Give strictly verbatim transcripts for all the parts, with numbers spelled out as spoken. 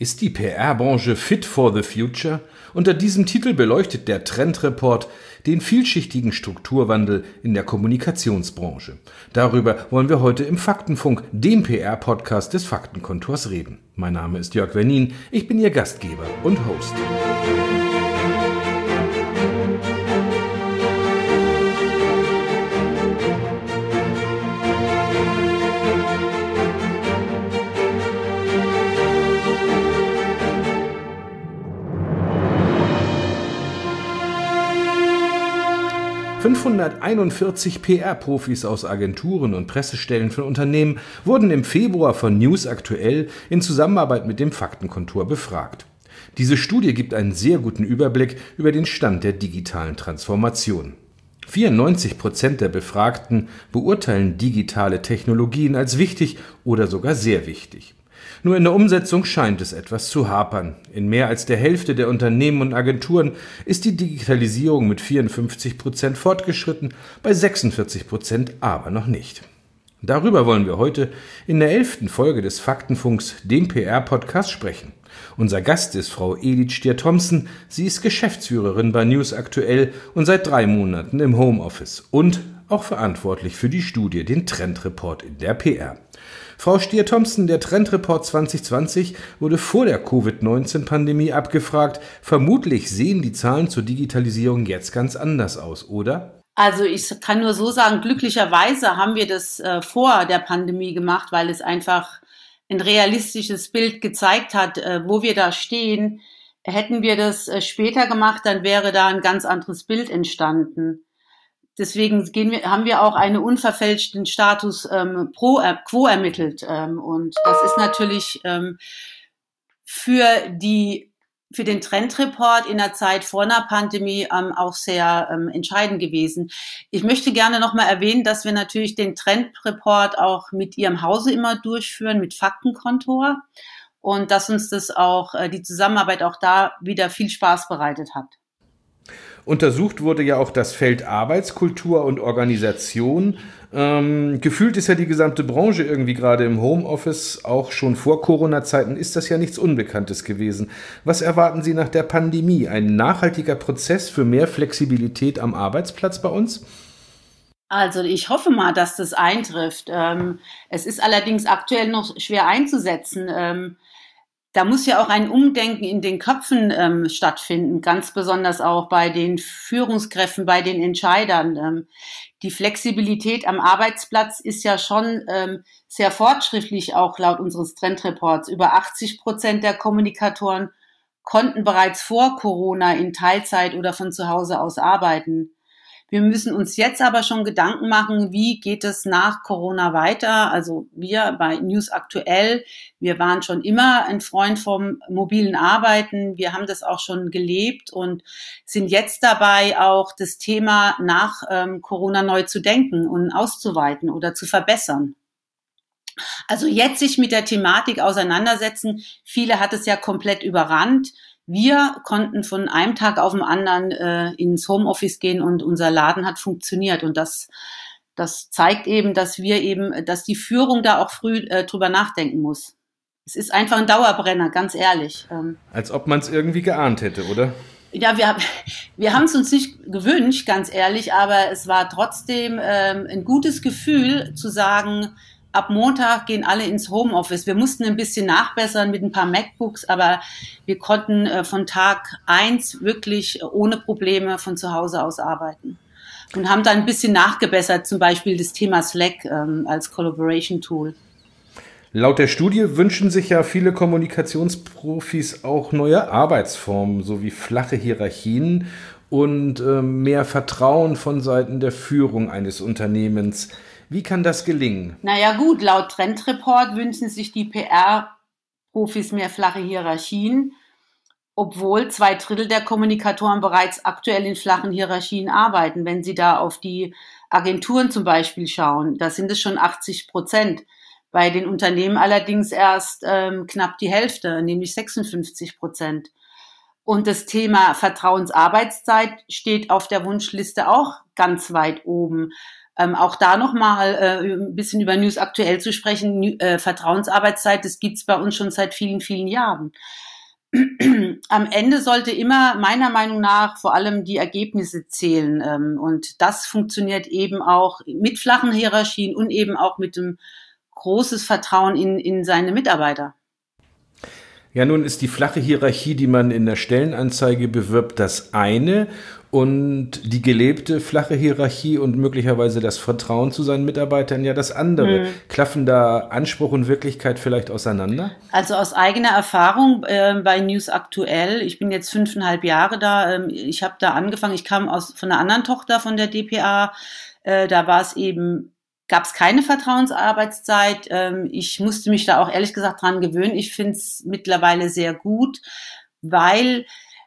Ist die P R-Branche fit for the future? Unter diesem Titel beleuchtet der Trendreport den vielschichtigen Strukturwandel in der Kommunikationsbranche. Darüber wollen wir heute im Faktenfunk, dem P R-Podcast des Faktenkontors, reden. Mein Name ist Jörg Wernin, ich bin Ihr Gastgeber und Host. fünfhunderteinundvierzig P R-Profis aus Agenturen und Pressestellen von Unternehmen wurden im Februar von News Aktuell in Zusammenarbeit mit dem Faktenkontor befragt. Diese Studie gibt einen sehr guten Überblick über den Stand der digitalen Transformation. vierundneunzig Prozent der Befragten beurteilen digitale Technologien als wichtig oder sogar sehr wichtig. Nur in der Umsetzung scheint es etwas zu hapern. In mehr als der Hälfte der Unternehmen und Agenturen ist die Digitalisierung mit vierundfünfzig Prozent fortgeschritten, bei sechsundvierzig Prozent aber noch nicht. Darüber wollen wir heute in der elften Folge des Faktenfunks, dem P R-Podcast, sprechen. Unser Gast ist Frau Edith Stier-Thompson. Sie ist Geschäftsführerin bei News Aktuell und seit drei Monaten im Homeoffice und auch verantwortlich für die Studie, den Trendreport in der P R. Frau Stier-Thompson, der Trendreport zwanzig zwanzig wurde vor der Covid neunzehn Pandemie abgefragt. Vermutlich sehen die Zahlen zur Digitalisierung jetzt ganz anders aus, oder? Also ich kann nur so sagen, glücklicherweise haben wir das äh, vor der Pandemie gemacht, weil es einfach ein realistisches Bild gezeigt hat, äh, wo wir da stehen. Hätten wir das äh, später gemacht, dann wäre da ein ganz anderes Bild entstanden. Deswegen gehen wir, haben wir auch einen unverfälschten Status ähm, pro äh, quo ermittelt. Ähm, und das ist natürlich ähm, für die für den Trendreport in der Zeit vor einer Pandemie ähm, auch sehr ähm, entscheidend gewesen. Ich möchte gerne nochmal erwähnen, dass wir natürlich den Trendreport auch mit Ihrem Hause immer durchführen, mit Faktenkontor. Und dass uns das auch, äh, die Zusammenarbeit auch da wieder viel Spaß bereitet hat. Untersucht wurde ja auch das Feld Arbeitskultur und Organisation. Ähm, gefühlt ist ja die gesamte Branche irgendwie gerade im Homeoffice. Auch schon vor Corona-Zeiten ist das ja nichts Unbekanntes gewesen. Was erwarten Sie nach der Pandemie? Ein nachhaltiger Prozess für mehr Flexibilität am Arbeitsplatz bei uns? Also ich hoffe mal, dass das eintrifft. Ähm, es ist allerdings aktuell noch schwer einzusetzen. Ähm, Da muss ja auch ein Umdenken in den Köpfen ähm, stattfinden, ganz besonders auch bei den Führungskräften, bei den Entscheidern. Ähm, die Flexibilität am Arbeitsplatz ist ja schon ähm, sehr fortschrittlich, auch laut unseres Trendreports. Über achtzig Prozent der Kommunikatoren konnten bereits vor Corona in Teilzeit oder von zu Hause aus arbeiten. Wir müssen uns jetzt aber schon Gedanken machen, wie geht es nach Corona weiter? Also wir bei News Aktuell, wir waren schon immer ein Freund vom mobilen Arbeiten. Wir haben das auch schon gelebt und sind jetzt dabei, auch das Thema nach ähm, Corona neu zu denken und auszuweiten oder zu verbessern. Also jetzt sich mit der Thematik auseinandersetzen. Viele hat es ja komplett überrannt. Wir konnten von einem Tag auf den anderen äh, ins Homeoffice gehen und unser Laden hat funktioniert. Und das, das zeigt eben, dass wir eben, dass die Führung da auch früh äh, drüber nachdenken muss. Es ist einfach ein Dauerbrenner, ganz ehrlich. Ähm, Als ob man es irgendwie geahnt hätte, oder? Ja, wir, wir haben es uns nicht gewünscht, ganz ehrlich, aber es war trotzdem ähm, ein gutes Gefühl zu sagen, ab Montag gehen alle ins Homeoffice. Wir mussten ein bisschen nachbessern mit ein paar MacBooks, aber wir konnten äh, von Tag eins wirklich ohne Probleme von zu Hause aus arbeiten. Und haben dann ein bisschen nachgebessert, zum Beispiel das Thema Slack ähm, als Collaboration-Tool. Laut der Studie wünschen sich ja viele Kommunikationsprofis auch neue Arbeitsformen sowie flache Hierarchien und äh, mehr Vertrauen von Seiten der Führung eines Unternehmens. Wie kann das gelingen? Naja gut, laut Trendreport wünschen sich die P R-Profis mehr flache Hierarchien, obwohl zwei Drittel der Kommunikatoren bereits aktuell in flachen Hierarchien arbeiten. Wenn Sie da auf die Agenturen zum Beispiel schauen, da sind es schon achtzig Prozent. Bei den Unternehmen allerdings erst ähm, knapp die Hälfte, nämlich sechsundfünfzig Prozent. Und das Thema Vertrauensarbeitszeit steht auf der Wunschliste auch ganz weit oben. Ähm, auch da nochmal äh, ein bisschen über News aktuell zu sprechen. Äh, Vertrauensarbeitszeit, das gibt's bei uns schon seit vielen, vielen Jahren. Am Ende sollte immer meiner Meinung nach vor allem die Ergebnisse zählen. Ähm, und das funktioniert eben auch mit flachen Hierarchien und eben auch mit dem großes Vertrauen in, in seine Mitarbeiter. Ja, nun ist die flache Hierarchie, die man in der Stellenanzeige bewirbt, das eine, und die gelebte flache Hierarchie und möglicherweise das Vertrauen zu seinen Mitarbeitern ja das andere. Mhm. Klaffen da Anspruch und Wirklichkeit vielleicht auseinander? Also aus eigener Erfahrung äh, bei News Aktuell, ich bin jetzt fünfeinhalb Jahre da, ähm, ich habe da angefangen, ich kam aus von einer anderen Tochter von der D P A, äh, da war es eben, gab es keine Vertrauensarbeitszeit. Ähm, ich musste mich da auch ehrlich gesagt dran gewöhnen. Ich finde es mittlerweile sehr gut, weil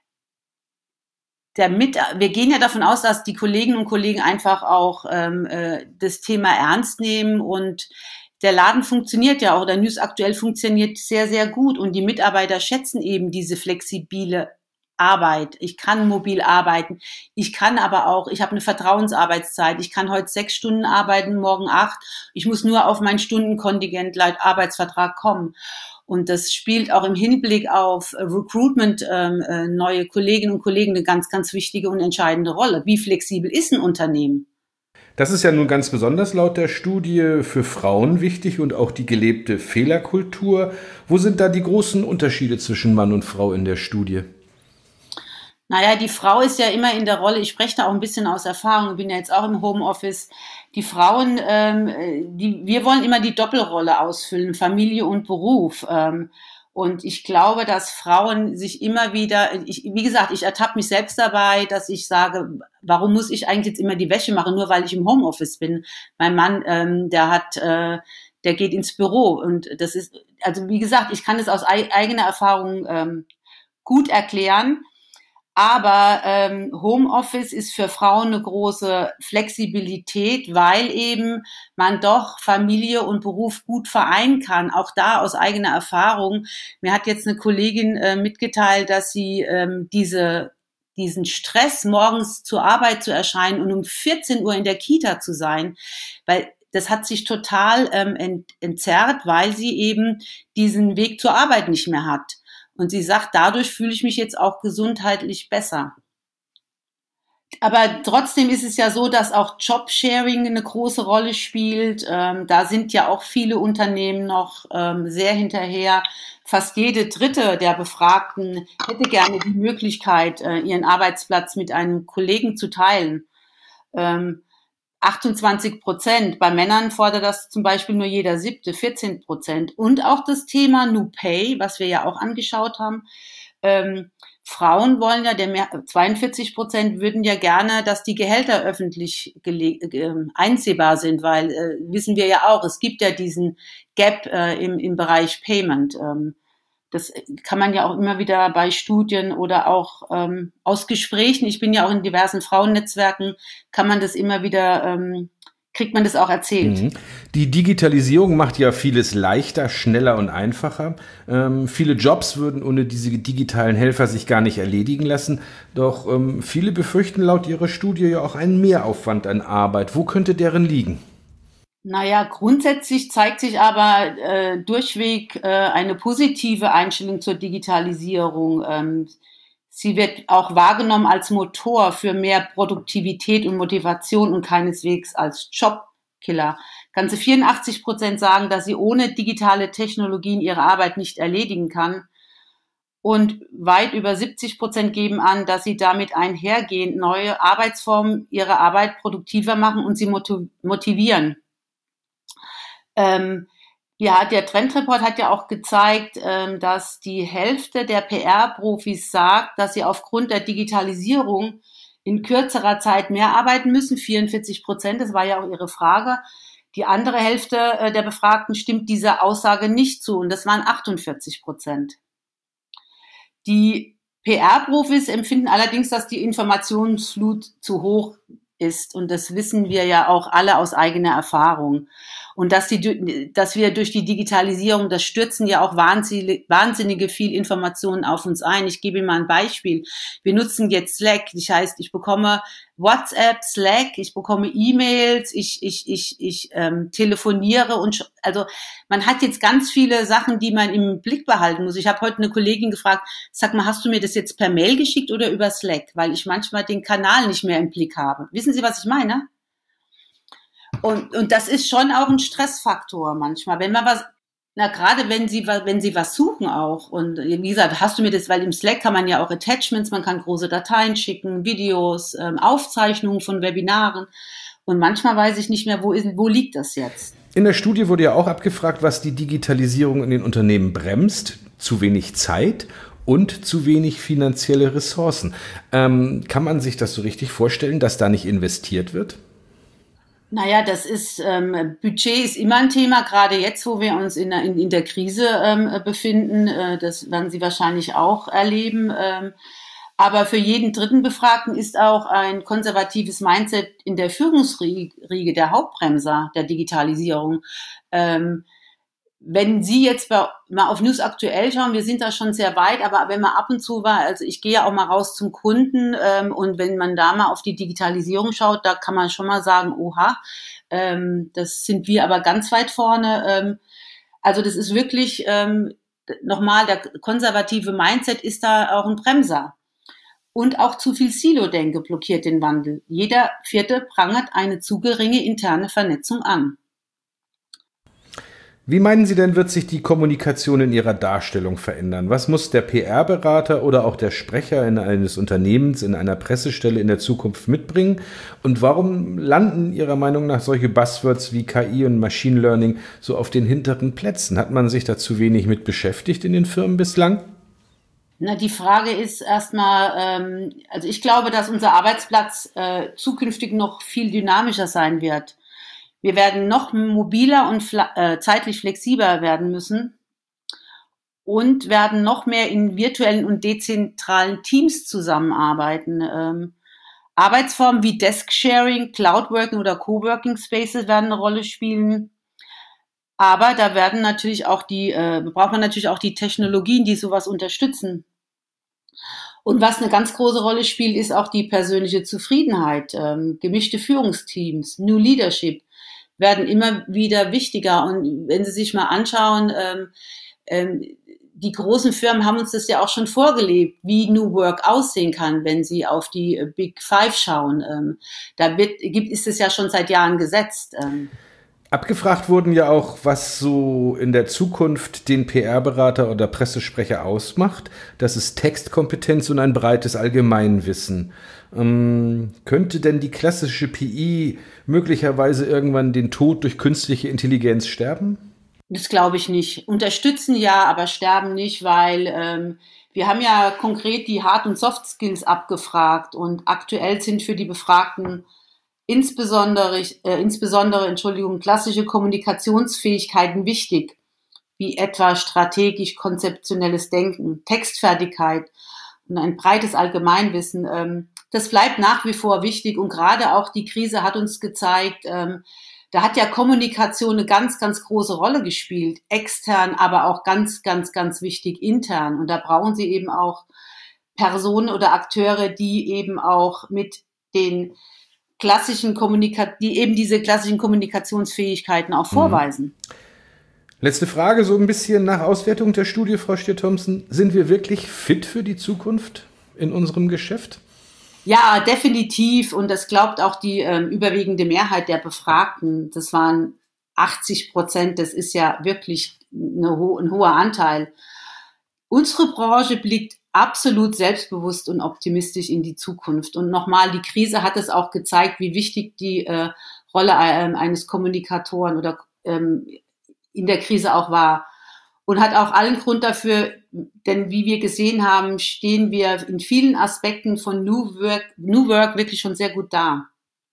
der mit, wir gehen ja davon aus, dass die Kolleginnen und Kollegen einfach auch ähm, äh, das Thema ernst nehmen, und der Laden funktioniert ja auch, der News Aktuell funktioniert sehr, sehr gut, und die Mitarbeiter schätzen eben diese flexible Arbeit. Ich kann mobil arbeiten, ich kann aber auch, ich habe eine Vertrauensarbeitszeit, ich kann heute sechs Stunden arbeiten, morgen acht, ich muss nur auf mein Stundenkontingent laut Arbeitsvertrag kommen. Und das spielt auch im Hinblick auf Recruitment ähm, äh, neue Kolleginnen und Kollegen eine ganz, ganz wichtige und entscheidende Rolle. Wie flexibel ist ein Unternehmen? Das ist ja nun ganz besonders laut der Studie für Frauen wichtig und auch die gelebte Fehlerkultur. Wo sind da die großen Unterschiede zwischen Mann und Frau in der Studie? Naja, die Frau ist ja immer in der Rolle, ich spreche da auch ein bisschen aus Erfahrung, ich bin ja jetzt auch im Homeoffice. Die Frauen, ähm, die, wir wollen immer die Doppelrolle ausfüllen, Familie und Beruf. Ähm, und ich glaube, dass Frauen sich immer wieder, ich, wie gesagt, ich ertappe mich selbst dabei, dass ich sage, warum muss ich eigentlich jetzt immer die Wäsche machen, nur weil ich im Homeoffice bin? Mein Mann, ähm, der hat, äh, der geht ins Büro, und das ist, also wie gesagt, ich kann es aus ei- eigener Erfahrung ähm, gut erklären. Aber ähm, Homeoffice ist für Frauen eine große Flexibilität, weil eben man doch Familie und Beruf gut vereinen kann. Auch da aus eigener Erfahrung. Mir hat jetzt eine Kollegin äh, mitgeteilt, dass sie ähm, diese diesen Stress, morgens zur Arbeit zu erscheinen und um vierzehn Uhr in der Kita zu sein, weil das hat sich total ähm, ent, entzerrt, weil sie eben diesen Weg zur Arbeit nicht mehr hat. Und sie sagt, dadurch fühle ich mich jetzt auch gesundheitlich besser. Aber trotzdem ist es ja so, dass auch Jobsharing eine große Rolle spielt. Ähm, da sind ja auch viele Unternehmen noch ähm, sehr hinterher. Fast jede dritte der Befragten hätte gerne die Möglichkeit, äh, ihren Arbeitsplatz mit einem Kollegen zu teilen. Ähm, achtundzwanzig Prozent. Bei Männern fordert das zum Beispiel nur jeder siebte, vierzehn Prozent. Und auch das Thema New Pay, was wir ja auch angeschaut haben. Ähm, Frauen wollen ja, der mehr, zweiundvierzig Prozent würden ja gerne, dass die Gehälter öffentlich gele- äh, einsehbar sind, weil äh, wissen wir ja auch, es gibt ja diesen Gap äh, im, im Bereich Payment. Ähm, Das kann man ja auch immer wieder bei Studien oder auch ähm, aus Gesprächen, ich bin ja auch in diversen Frauennetzwerken, kann man das immer wieder, ähm, kriegt man das auch erzählt. Mhm. Die Digitalisierung macht ja vieles leichter, schneller und einfacher. Ähm, viele Jobs würden ohne diese digitalen Helfer sich gar nicht erledigen lassen. Doch ähm, viele befürchten laut ihrer Studie ja auch einen Mehraufwand an Arbeit. Wo könnte deren liegen? Naja, grundsätzlich zeigt sich aber äh, durchweg äh, eine positive Einstellung zur Digitalisierung. Ähm, sie wird auch wahrgenommen als Motor für mehr Produktivität und Motivation und keineswegs als Jobkiller. Ganze vierundachtzig Prozent sagen, dass sie ohne digitale Technologien ihre Arbeit nicht erledigen kann. Und weit über siebzig Prozent geben an, dass sie damit einhergehend neue Arbeitsformen ihre Arbeit produktiver machen und sie motivieren. Ähm, ja, der Trendreport hat ja auch gezeigt, ähm, dass die Hälfte der P R-Profis sagt, dass sie aufgrund der Digitalisierung in kürzerer Zeit mehr arbeiten müssen. vierundvierzig Prozent, das war ja auch Ihre Frage. Die andere Hälfte äh, der Befragten stimmt dieser Aussage nicht zu, und das waren achtundvierzig Prozent. Die P R-Profis empfinden allerdings, dass die Informationsflut zu hoch ist, und das wissen wir ja auch alle aus eigener Erfahrung. Und dass die, dass wir durch die Digitalisierung, das stürzen ja auch wahnsinnige, wahnsinnige viel Informationen auf uns ein. Ich gebe Ihnen mal ein Beispiel. Wir nutzen jetzt Slack. Das heißt, ich bekomme WhatsApp, Slack, ich bekomme E-Mails, ich, ich, ich, ich ähm, telefoniere und sch- also man hat jetzt ganz viele Sachen, die man im Blick behalten muss. Ich habe heute eine Kollegin gefragt, sag mal, hast du mir das jetzt per Mail geschickt oder über Slack? Weil ich manchmal den Kanal nicht mehr im Blick habe. Wissen Sie, was ich meine? Und, und das ist schon auch ein Stressfaktor manchmal, wenn man was, na gerade wenn Sie, wenn Sie was suchen auch. Und wie gesagt, hast du mir das, weil im Slack kann man ja auch Attachments, man kann große Dateien schicken, Videos, ähm, Aufzeichnungen von Webinaren. Und manchmal weiß ich nicht mehr, wo ist, wo liegt das jetzt? In der Studie wurde ja auch abgefragt, was die Digitalisierung in den Unternehmen bremst. Zu wenig Zeit und zu wenig finanzielle Ressourcen. Ähm, kann man sich das so richtig vorstellen, dass da nicht investiert wird? Naja, das ist, ähm, Budget ist immer ein Thema, gerade jetzt, wo wir uns in der, in, in der Krise ähm, befinden. Äh, das werden Sie wahrscheinlich auch erleben. Ähm, aber für jeden dritten Befragten ist auch ein konservatives Mindset in der Führungsriege der Hauptbremser der Digitalisierung. Ähm, Wenn Sie jetzt bei, mal auf News aktuell schauen, wir sind da schon sehr weit, aber wenn man ab und zu war, also ich gehe ja auch mal raus zum Kunden ähm, und wenn man da mal auf die Digitalisierung schaut, da kann man schon mal sagen, oha, ähm, das sind wir aber ganz weit vorne. Ähm, also das ist wirklich, ähm, nochmal, der konservative Mindset ist da auch ein Bremser. Und auch zu viel Silo-Denke blockiert den Wandel. Jeder Vierte prangert eine zu geringe interne Vernetzung an. Wie meinen Sie denn, wird sich die Kommunikation in Ihrer Darstellung verändern? Was muss der P R-Berater oder auch der Sprecher in eines Unternehmens, in einer Pressestelle in der Zukunft mitbringen? Und warum landen Ihrer Meinung nach solche Buzzwords wie K I und Machine Learning so auf den hinteren Plätzen? Hat man sich da zu wenig mit beschäftigt in den Firmen bislang? Na, die Frage ist erstmal, ähm, also ich glaube, dass unser Arbeitsplatz äh, zukünftig noch viel dynamischer sein wird. Wir werden noch mobiler und fla- äh, zeitlich flexibler werden müssen und werden noch mehr in virtuellen und dezentralen Teams zusammenarbeiten. Ähm, Arbeitsformen wie Desk-Sharing, Cloud-Working oder Coworking Spaces werden eine Rolle spielen. Aber da werden natürlich auch die, äh, braucht man natürlich auch die Technologien, die sowas unterstützen. Und was eine ganz große Rolle spielt, ist auch die persönliche Zufriedenheit. Ähm, gemischte Führungsteams, New Leadership werden immer wieder wichtiger. Und wenn Sie sich mal anschauen, ähm, ähm, die großen Firmen haben uns das ja auch schon vorgelebt, wie New Work aussehen kann, wenn Sie auf die äh, Big Five schauen. Ähm, da wird, gibt, ist es ja schon seit Jahren gesetzt. Ähm. Abgefragt wurden ja auch, was so in der Zukunft den P R-Berater oder Pressesprecher ausmacht. Das ist Textkompetenz und ein breites Allgemeinwissen. Ähm, könnte denn die klassische P I möglicherweise irgendwann den Tod durch künstliche Intelligenz sterben? Das glaube ich nicht. Unterstützen ja, aber sterben nicht, weil ähm, wir haben ja konkret die Hard- und Soft-Skills abgefragt und aktuell sind für die Befragten insbesondere, äh, insbesondere, Entschuldigung, klassische Kommunikationsfähigkeiten wichtig, wie etwa strategisch-konzeptionelles Denken, Textfertigkeit und ein breites Allgemeinwissen. Ähm, das bleibt nach wie vor wichtig und gerade auch die Krise hat uns gezeigt, ähm, da hat ja Kommunikation eine ganz, ganz große Rolle gespielt, extern, aber auch ganz, ganz, ganz wichtig intern. Und da brauchen Sie eben auch Personen oder Akteure, die eben auch mit den klassischen Kommunika- die eben diese klassischen Kommunikationsfähigkeiten auch vorweisen. Letzte Frage, so ein bisschen nach Auswertung der Studie, Frau Stier-Thompson. Sind wir wirklich fit für die Zukunft in unserem Geschäft? Ja, definitiv. Und das glaubt auch die ähm, überwiegende Mehrheit der Befragten. Das waren achtzig Prozent. Das ist ja wirklich eine ho- ein hoher Anteil. Unsere Branche blickt absolut selbstbewusst und optimistisch in die Zukunft. Und nochmal, die Krise hat es auch gezeigt, wie wichtig die äh, Rolle äh, eines Kommunikatoren oder ähm, in der Krise auch war. Und hat auch allen Grund dafür, denn wie wir gesehen haben, stehen wir in vielen Aspekten von New Work, New Work wirklich schon sehr gut da.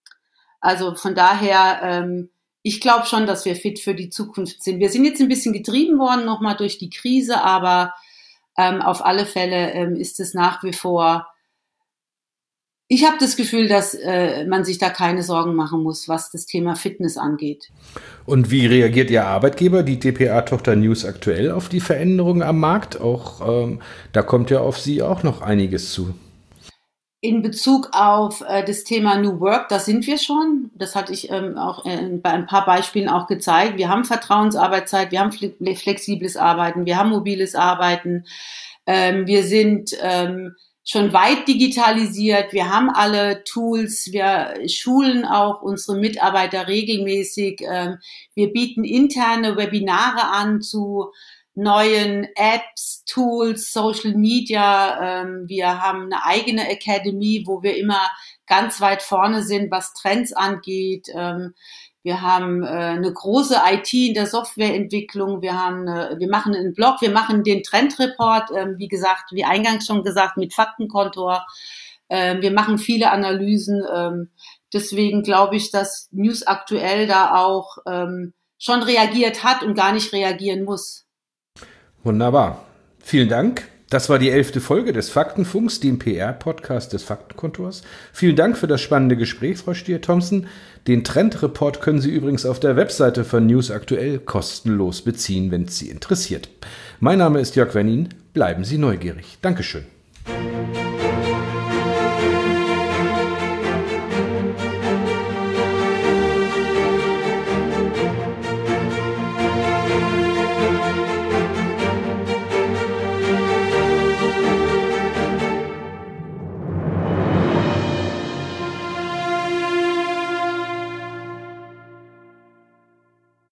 Also von daher, ähm, ich glaube schon, dass wir fit für die Zukunft sind. Wir sind jetzt ein bisschen getrieben worden nochmal durch die Krise, aber ähm, auf alle Fälle ähm, ist es nach wie vor, ich habe das Gefühl, dass äh, man sich da keine Sorgen machen muss, was das Thema Fitness angeht. Und wie reagiert Ihr Arbeitgeber, die D P A-Tochter News aktuell, auf die Veränderungen am Markt? Auch ähm, da kommt ja auf Sie auch noch einiges zu. In Bezug auf äh, das Thema New Work, da sind wir schon. Das hatte ich ähm, auch äh, bei ein paar Beispielen auch gezeigt. Wir haben Vertrauensarbeitszeit, wir haben fle- flexibles Arbeiten, wir haben mobiles Arbeiten. Ähm, wir sind ähm, schon weit digitalisiert. Wir haben alle Tools. Wir schulen auch unsere Mitarbeiter regelmäßig. Ähm, wir bieten interne Webinare an zu neuen Apps, Tools, Social Media. Ähm, wir haben eine eigene Academy, wo wir immer ganz weit vorne sind, was Trends angeht. Ähm, wir haben äh, eine große I T in der Softwareentwicklung. Wir haben, äh, wir machen einen Blog, wir machen den Trendreport, äh, wie gesagt, wie eingangs schon gesagt, mit Faktenkontor. Äh, wir machen viele Analysen. Ähm, deswegen glaube ich, dass News Aktuell da auch ähm, schon reagiert hat und gar nicht reagieren muss. Wunderbar. Vielen Dank. Das war die elfte Folge des Faktenfunks, dem P R-Podcast des Faktenkontors. Vielen Dank für das spannende Gespräch, Frau Stier-Thompson. Den Trendreport können Sie übrigens auf der Webseite von News Aktuell kostenlos beziehen, wenn es Sie interessiert. Mein Name ist Jörg Wernin. Bleiben Sie neugierig. Dankeschön.